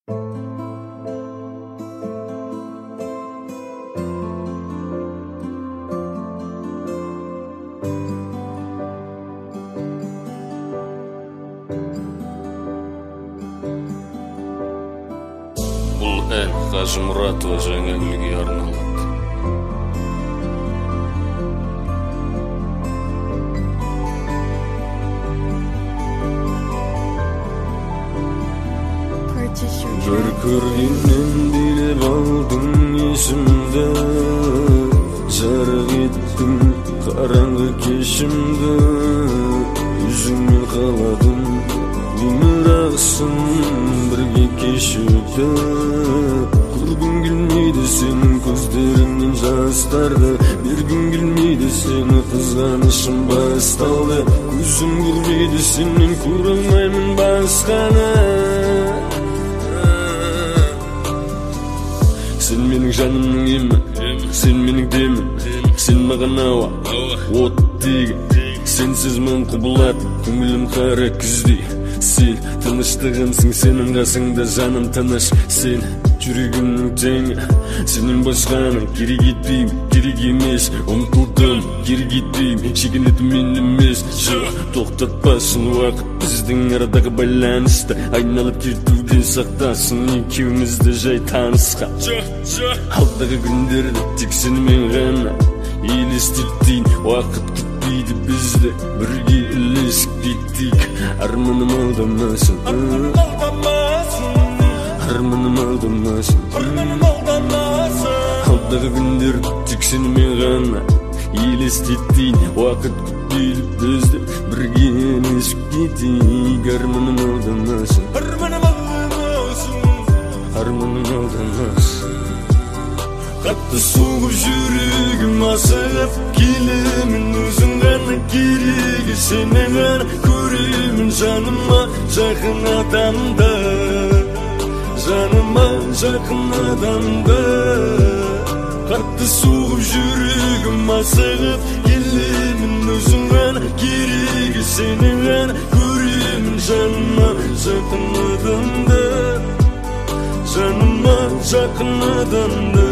Бұл ән Қажымұратова Жаңагүлге арналады. Бір көргеннен билеп алдың есімді, жарық еттің қараңғы кешімді. Өзіңмен қаладым өмір ағысын бірге кешуді. Көргім келмейді сенің көздеріңнен жастарды, бергім келмейді сені қызғанышым басталды. Көзім көрмейді сенен көре алмаймын басқаны. Сен менің жанымның емі, сен менің демім, сен маған ауа, оттегі. Сенсіз мен құбылат, көңілім қара күздей. Сен тыныштығымсың, сенің қасыңда жаным тыныш. Сен жүрегімнің теңі, сенің басқаның керек етпеймін, керек емес. Ұмтылдым, керек етпеймін, шегінетім мен емес. Тоқтатпасын уақыт біздің арадағы байланысты, айналып кетуден сақтасын екеумізді жай танысқа. Алдағы күндерді тек сенімен ғана елестетейін, уақыт күтпейді бізді, бірге ілесіп кеттейік. Арманым алдамасын, арманым алдамасын. Алдағы күндерді тек сенімен ғана елестетейін, уақыт күтпейді бізді, бірге ілесіп кеттейік. Арманым алдамасын, арманым алдамасын. Қатты соғып жүрегім асығып келемін, өзің ғана керегі, сені ғана көремін. Жаныма жақын адамды, жаныма жақын адамды. Қатты соғып жүрегім асығып келемін, өзің ғана керегі, сені ғана көремін. Жаныма жақын адамды, жаныма жақын адамды.